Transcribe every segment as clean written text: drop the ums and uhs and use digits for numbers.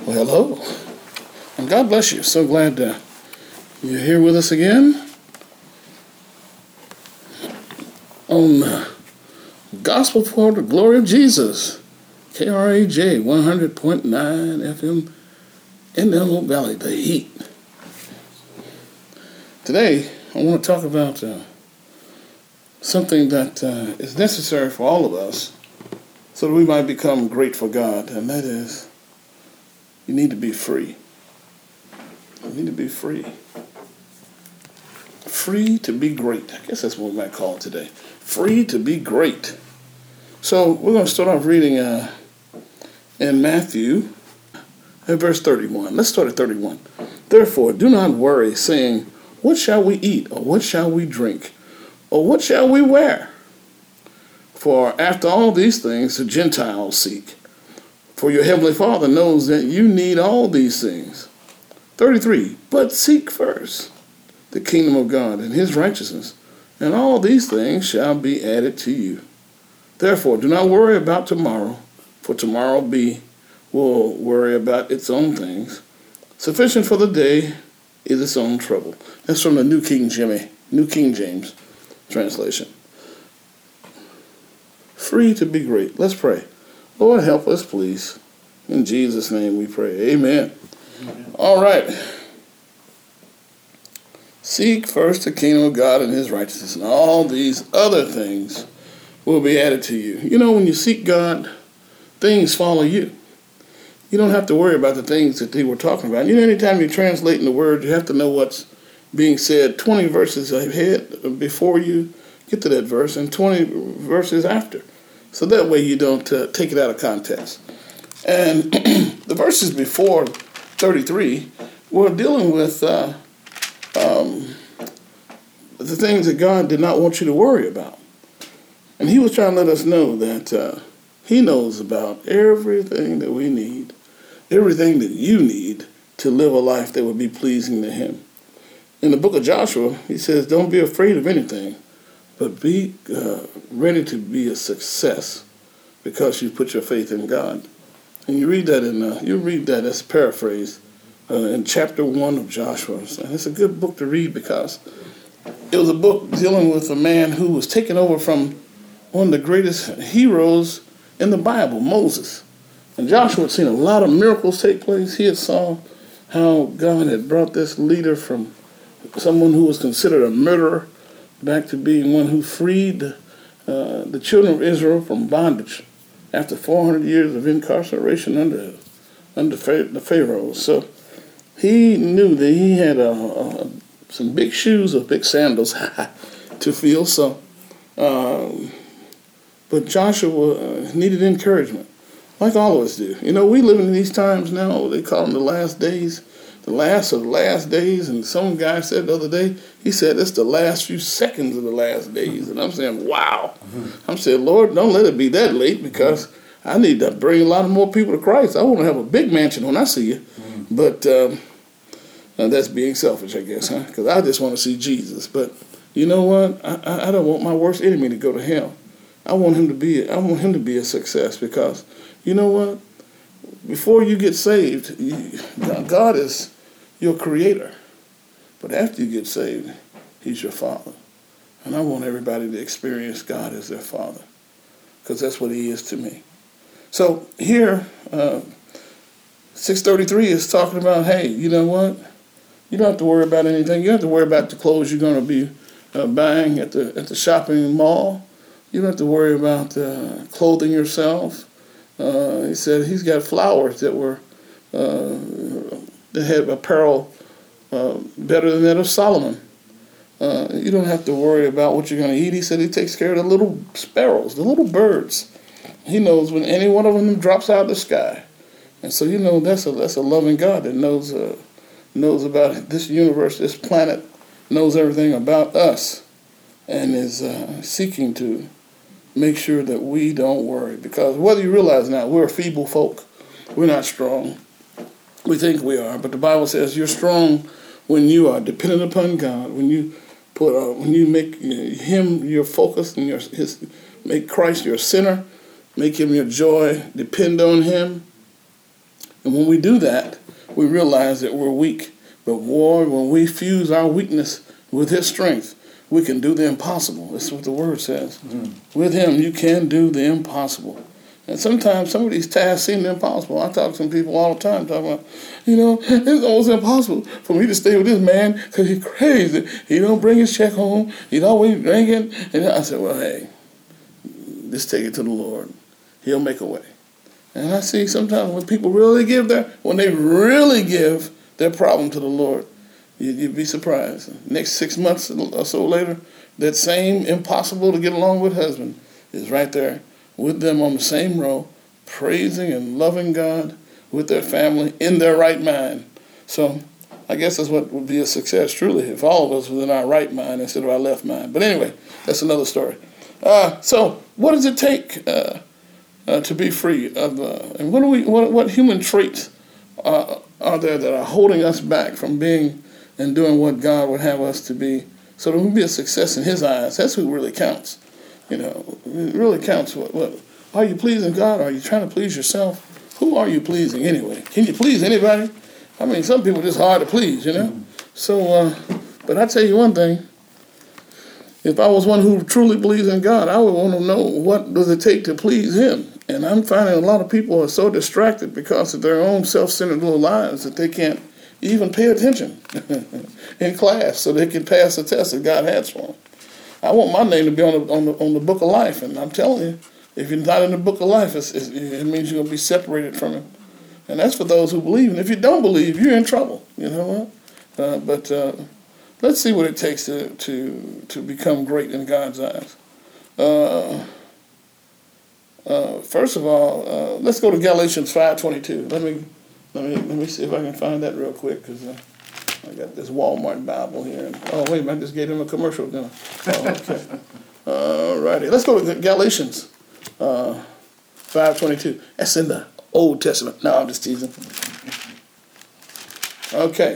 Well, hello, and God bless you. So glad you're here with us again on Gospel for the Glory of Jesus, KRAJ 100.9 FM in the Antelope Valley, the heat. Today, I want to talk about something that is necessary for all of us so that we might become great for God, and that is you need to be free. You need to be free. Free to be great. I guess that's what we might call it today. Free to be great. So we're going to start off reading in Matthew at verse 31. Let's start at 31. Therefore, do not worry, saying, what shall we eat, or what shall we drink, or what shall we wear? For after all these things the Gentiles seek. For your heavenly Father knows that you need all these things. 33, but seek first the kingdom of God and his righteousness, and all these things shall be added to you. Therefore, do not worry about tomorrow, for tomorrow will worry about its own things. Sufficient for the day is its own trouble. That's from the New King James translation. Free to be great. Let's pray. Lord, help us, please. In Jesus' name we pray. Amen. All right. Seek first the kingdom of God and his righteousness, and all these other things will be added to you. You know, when you seek God, things follow you. You don't have to worry about the things that they were talking about. You know, anytime you're translating the word, you have to know what's being said 20 verses ahead before you get to that verse and 20 verses after. So that way you don't take it out of context. And the verses before 33 were dealing with the things that God did not want you to worry about. And he was trying to let us know that he knows about everything that we need, everything that you need to live a life that would be pleasing to him. In the book of Joshua, he says, don't be afraid of anything, but be ready to be a success because you put your faith in God. And you read that as paraphrased in chapter 1 of Joshua. And it's a good book to read because it was a book dealing with a man who was taken over from one of the greatest heroes in the Bible, Moses. And Joshua had seen a lot of miracles take place. He had saw how God had brought this leader from someone who was considered a murderer back to being one who freed the children of Israel from bondage after 400 years of incarceration under the Pharaoh. So he knew that he had some big shoes or big sandals to fill. So, but Joshua needed encouragement, like all of us do. You know, we live in these times now. They call them the last days. The last of the last days, and some guy said the other day, he said it's the last few seconds of the last days. And I'm saying, wow. I'm saying, Lord, don't let it be that late because I need to bring a lot of more people to Christ. I want to have a big mansion when I see you. But that's being selfish, I guess, huh? Because I just want to see Jesus. But you know what? I don't want my worst enemy to go to hell. I want him to be a success because you know what? Before you get saved, God is your creator. But after you get saved, he's your father. And I want everybody to experience God as their father because that's what he is to me. So here, 633 is talking about, hey, you know what? You don't have to worry about anything. You don't have to worry about the clothes you're going to be buying at the shopping mall. You don't have to worry about clothing yourself. He said he's got flowers that had apparel better than that of Solomon. You don't have to worry about what you're going to eat. He said he takes care of the little sparrows, the little birds. He knows when any one of them drops out of the sky. And so you know that's a loving God that knows about this universe, this planet, knows everything about us, and is seeking to make sure that we don't worry. Because whether you realize now, we're feeble folk. We're not strong. We think we are, but the Bible says you're strong when you are dependent upon God. When you make Him your focus and make Christ your center, make Him your joy, depend on Him, And when we do that, we realize that we're weak. But when we fuse our weakness with his strength, we can do the impossible. That's what the word says. Mm-hmm. With him, you can do the impossible. And sometimes some of these tasks seem impossible. I talk to some people all the time talking about, it's almost impossible for me to stay with this man because he's crazy. He don't bring his check home. He's always drinking. And I said, well, hey, just take it to the Lord. He'll make a way. And I see sometimes when people when they really give their problem to the Lord, you'd be surprised. Next 6 months or so later, that same impossible to get along with husband is right there with them on the same row, praising and loving God with their family in their right mind. So I guess that's what would be a success, truly, if all of us was in our right mind instead of our left mind. But anyway, that's another story. So what does it take to be free of? And what human traits are there that are holding us back from being and doing what God would have us to be, so that we be a success in his eyes? That's who really counts. It really counts. What are you pleasing God, or are you trying to please yourself? Who are you pleasing anyway? Can you please anybody? I mean, some people are just hard to please, So, but I tell you one thing. If I was one who truly believes in God, I would want to know, what does it take to please him? And I'm finding a lot of people are so distracted because of their own self-centered little lives that they can't even pay attention in class so they can pass the test that God has for them. I want my name to be on the book of life, and I'm telling you, if you're not in the book of life, it means you're going to be separated from him. And that's for those who believe. And if you don't believe, you're in trouble. You know what? But let's see what it takes to become great in God's eyes. First of all, let's go to Galatians 5:22. Let me see if I can find that real quick, because I got this Walmart Bible here. Oh, wait a minute, I just gave him a commercial, didn't I? Oh, okay. All righty. Let's go to Galatians 5:22. That's in the Old Testament. No, I'm just teasing. Okay.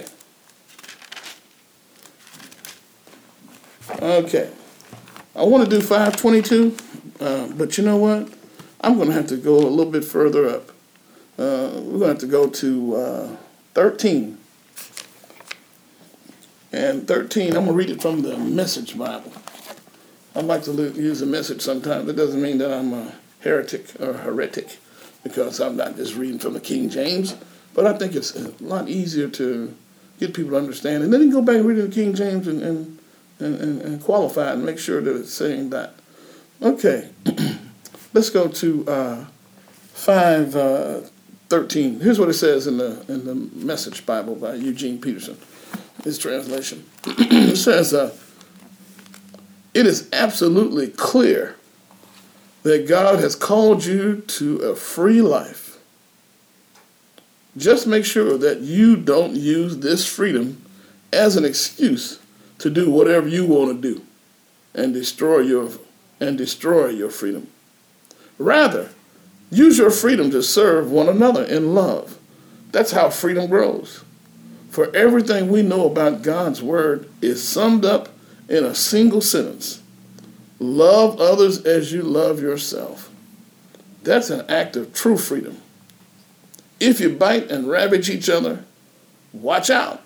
I want to do 5:22, but you know what? I'm going to have to go a little bit further up. We're going to have to go to 13. And 13, I'm going to read it from the Message Bible. I like to use the Message sometimes. That doesn't mean that I'm a heretic, because I'm not just reading from the King James. But I think it's a lot easier to get people to understand. And then you can go back and read the King James and qualify it and make sure that it's saying that. Okay, let's go to 5:13. Here's what it says in the Message Bible by Eugene Peterson. His translation. It says, it is absolutely clear that God has called you to a free life. Just make sure that you don't use this freedom as an excuse to do whatever you want to do and destroy your freedom. Rather, use your freedom to serve one another in love. That's how freedom grows. For everything we know about God's word is summed up in a single sentence. Love others as you love yourself. That's an act of true freedom. If you bite and ravage each other, watch out.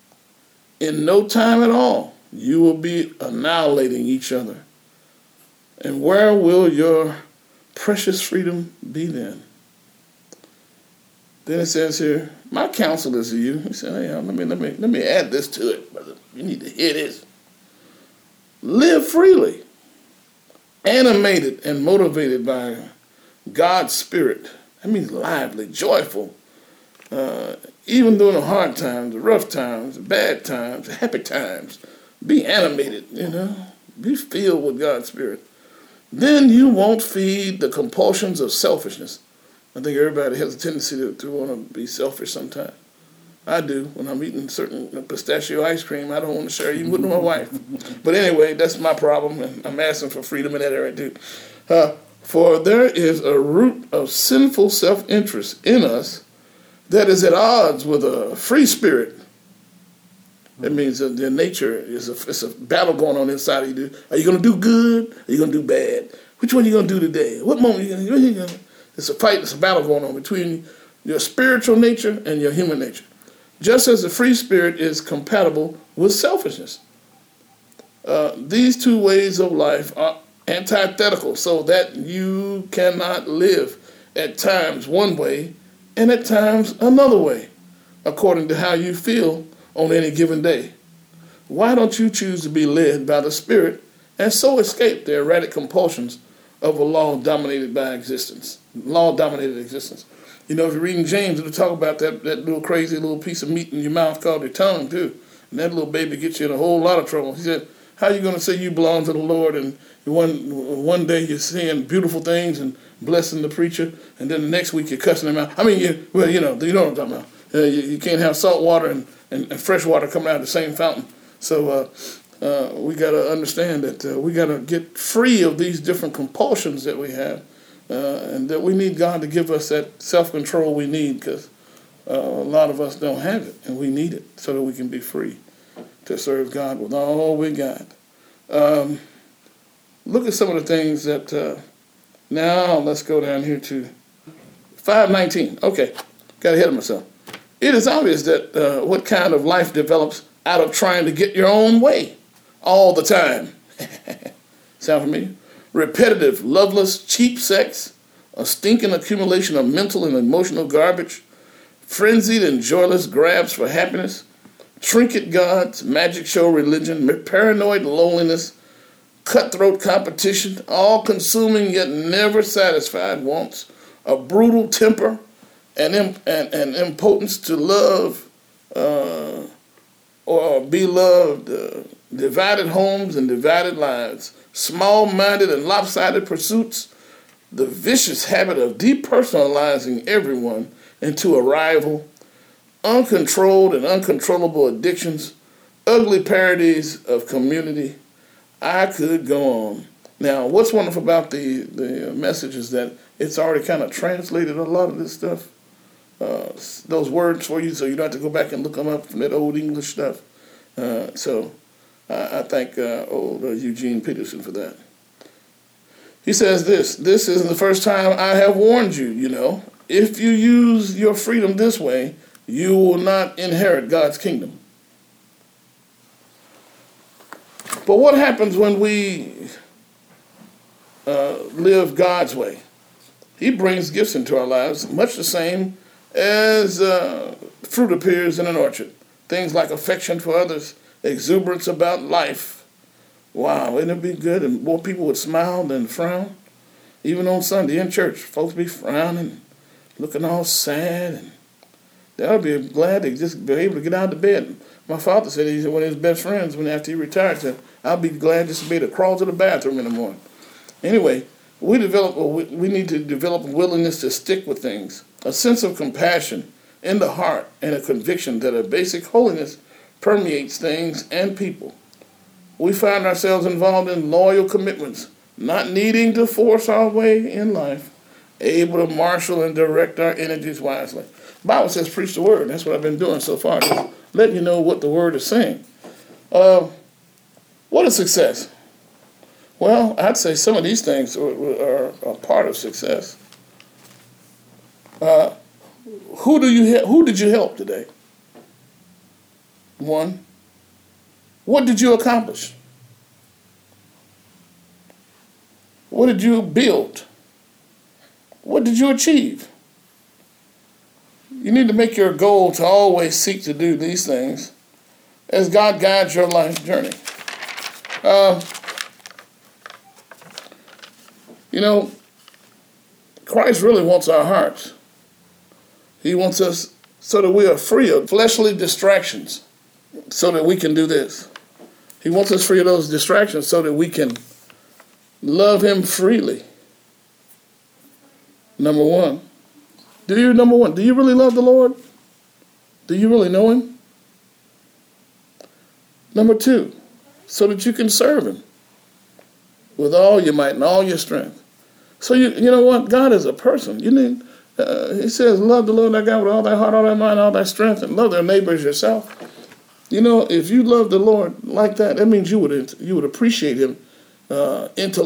In no time at all, you will be annihilating each other. And where will your precious freedom be then? Then it says here, my counsel is to you. He said, hey, let me add this to it, brother. You need to hear this. Live freely, animated and motivated by God's Spirit. That means lively, joyful. Even during the hard times, the rough times, the bad times, the happy times, be animated, Be filled with God's Spirit. Then you won't feed the compulsions of selfishness. I think everybody has a tendency to want to be selfish sometimes. I do. When I'm eating certain pistachio ice cream, I don't want to share even with my wife. But anyway, that's my problem, and I'm asking for freedom in that area too. For there is a root of sinful self-interest in us that is at odds with a free spirit. That means that their nature it's a battle going on inside of you. Are you going to do good? Are you going to do bad? Which one are you going to do today? What moment are you going to do? It's a fight. It's a battle going on between your spiritual nature and your human nature. Just as the free spirit is compatible with selfishness. These two ways of life are antithetical, so that you cannot live at times one way and at times another way, according to how you feel on any given day. Why don't you choose to be led by the Spirit and so escape the erratic compulsions of a law-dominated existence? You know, if you're reading James, it'll talk about that little crazy little piece of meat in your mouth called your tongue, too. And that little baby gets you in a whole lot of trouble. He said, how are you going to say you belong to the Lord and one day you're saying beautiful things and blessing the preacher, and then the next week you're cussing him out? I mean, you know what I'm talking about. You can't have salt water and fresh water coming out of the same fountain. So we got to understand that we got to get free of these different compulsions that we have, and that we need God to give us that self-control we need, because a lot of us don't have it, and we need it so that we can be free to serve God with all we got. Look at some of the things that, now let's go down here to 5:19. Okay, got ahead of myself. It is obvious that what kind of life develops out of trying to get your own way all the time. Sound familiar? Repetitive, loveless, cheap sex, a stinking accumulation of mental and emotional garbage, frenzied and joyless grabs for happiness, trinket gods, magic show religion, paranoid loneliness, cutthroat competition, all-consuming yet never satisfied wants, a brutal temper, and impotence to love or be loved, divided homes and divided lives, small-minded and lopsided pursuits, the vicious habit of depersonalizing everyone into a rival, uncontrolled and uncontrollable addictions, ugly parodies of community. I could go on. Now, what's wonderful about the message is that it's already kind of translated a lot of this stuff, those words for you, so you don't have to go back and look them up from that old English stuff. So I thank old Eugene Peterson for that. He says this isn't the first time I have warned you, you know. If you use your freedom this way, you will not inherit God's kingdom. But what happens when we live God's way? He brings gifts into our lives, much the same as fruit appears in an orchard. Things like affection for others, exuberance about life. Wow, wouldn't it be good? And more people would smile than frown. Even on Sunday in church, folks be frowning, looking all sad, and they'll be glad to just be able to get out of bed. My father said he's one of his best friends when after he retired said, I'll be glad just to be able to crawl to the bathroom in the morning. Anyway, we need to develop a willingness to stick with things, a sense of compassion in the heart, and a conviction that a basic holiness permeates things and people. We find ourselves involved in loyal commitments, not needing to force our way in life, able to marshal and direct our energies wisely. The Bible says preach the word. That's what I've been doing so far, just letting you know what the word is saying. What is success? Well, I'd say some of these things are a part of success. Who did you help today? One. What did you accomplish? What did you build? What did you achieve? You need to make your goal to always seek to do these things as God guides your life journey. You know, Christ really wants our hearts. He wants us so that we are free of fleshly distractions so that we can do this. He wants us free of those distractions so that we can love him freely. Number one. Do you really love the Lord? Do you really know him? Number two, so that you can serve him with all your might and all your strength. So you know what? God is a person. You need. He says, love the Lord thy God with all thy heart, all thy mind, all thy strength, and love their neighbor as yourself. You know, if you love the Lord like that, that means you would appreciate him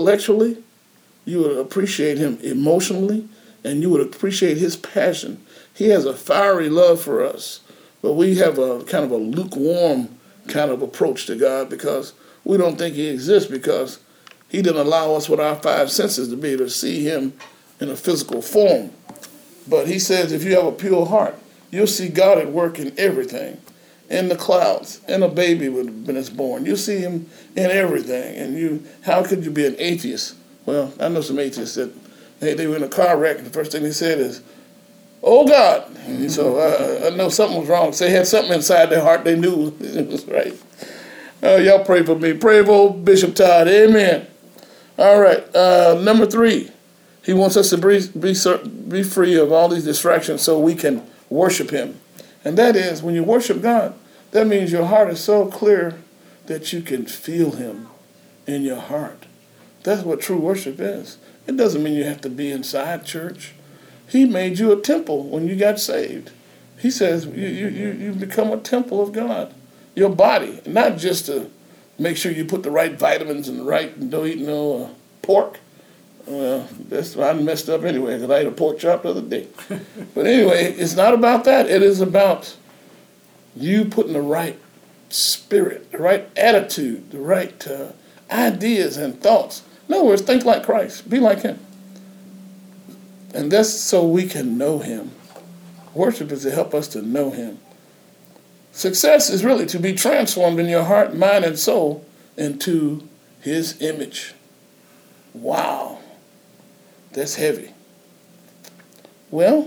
intellectually, you would appreciate him emotionally, and you would appreciate his passion, He has a fiery love for us, but we have a kind of a lukewarm kind of approach to God because we don't think he exists because he didn't allow us with our five senses to be able to see him in a physical form. But he says if you have a pure heart, you'll see God at work in everything. In the clouds, in a baby when it's born. You'll see him in everything. And how could you be an atheist? Well, I know some atheists that they were in a car wreck and the first thing they said is, "Oh God." And so I know something was wrong. So they had something inside their heart they knew it was right. Y'all pray for me. Pray for old Bishop Todd. Amen. All right. Number 3. He wants us to be free of all these distractions so we can worship him. And that is, when you worship God, that means your heart is so clear that you can feel him in your heart. That's what true worship is. It doesn't mean you have to be inside church. He made you a temple when you got saved. He says you become a temple of God. Your body, not just to make sure you put the right vitamins and don't eat no pork. Well, I messed up anyway because I ate a pork chop the other day. But anyway, it's not about that. It is about you putting the right spirit, the right attitude, the right ideas and thoughts. In other words, think like Christ. Be like him. And that's so we can know him. Worship is to help us to know him. Success is really to be transformed in your heart, mind, and soul into his image. Wow. That's heavy. Well,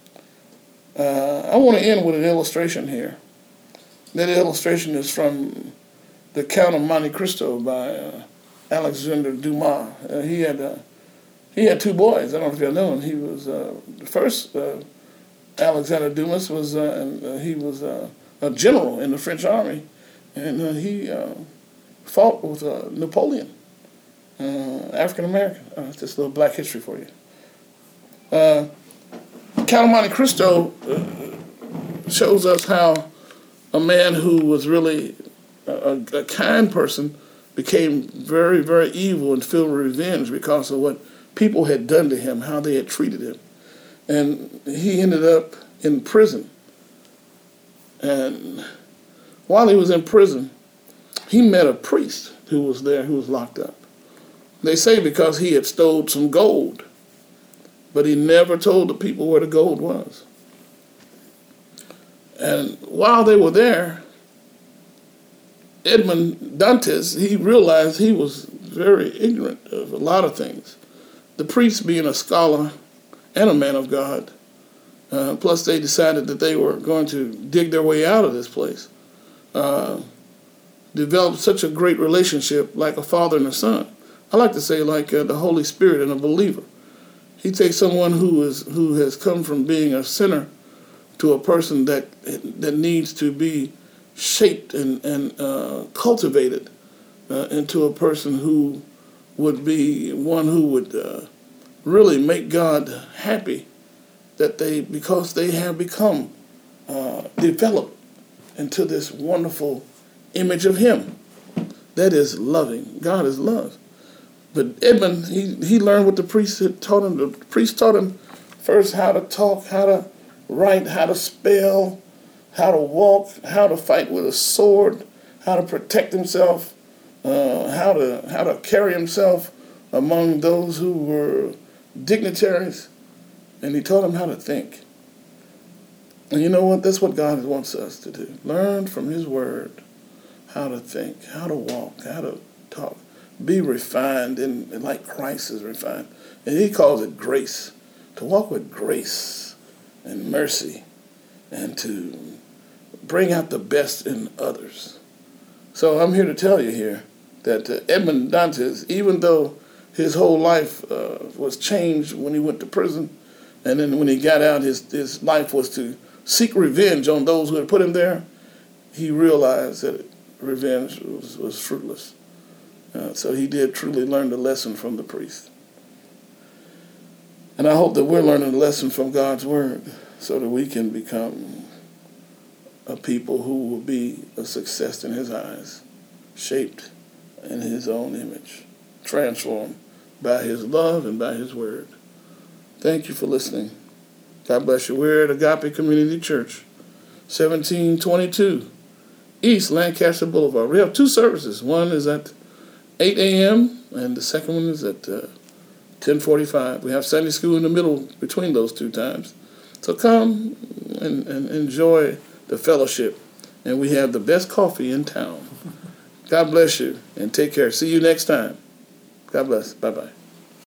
I want to end with an illustration here. That illustration is from The Count of Monte Cristo by Alexander Dumas. He had 2 boys. I don't know if y'all know him. He was the first. Alexander Dumas was he was a general in the French army, and he fought with Napoleon. African American. Just a little black history for you. Count of Monte Cristo shows us how a man who was really a kind person became very, very evil and filled with revenge because of what people had done to him, how they had treated him. And he ended up in prison. And while he was in prison, he met a priest who was there, who was locked up. They say because he had stole some gold, but he never told the people where the gold was. And while they were there, Edmond Dantes, he realized he was very ignorant of a lot of things. The priest being a scholar and a man of God, plus they decided that they were going to dig their way out of this place, developed such a great relationship like a father and a son. I like to say like the Holy Spirit and a believer. He takes someone who has come from being a sinner to a person that needs to be shaped and cultivated into a person who would be one who would really make God happy, because they have become developed into this wonderful image of him. That is loving. God is love. But Edmund, he learned what the priest had taught him. The priest taught him first how to talk, how to write, how to spell, how to walk, how to fight with a sword, how to protect himself, how to carry himself among those who were dignitaries. And he taught him how to think. And you know what? That's what God wants us to do. Learn from his word how to think, how to walk, how to talk. Be refined and like Christ is refined. And he calls it grace. To walk with grace and mercy and to bring out the best in others. So I'm here to tell you here that Edmond Dantes, even though his whole life was changed when he went to prison, and then when he got out, his life was to seek revenge on those who had put him there, he realized that revenge was fruitless. So he did truly learn the lesson from the priest. And I hope that we're learning the lesson from God's word so that we can become a people who will be a success in his eyes, shaped in his own image, transformed by his love and by his word. Thank you for listening. God bless you. We're at Agape Community Church, 1722 East Lancaster Boulevard. We have two services. One is at 8 a.m. and the second one is at 10:45. We have Sunday school in the middle between those two times. So come and enjoy the fellowship. And we have the best coffee in town. God bless you and take care. See you next time. God bless. Bye-bye.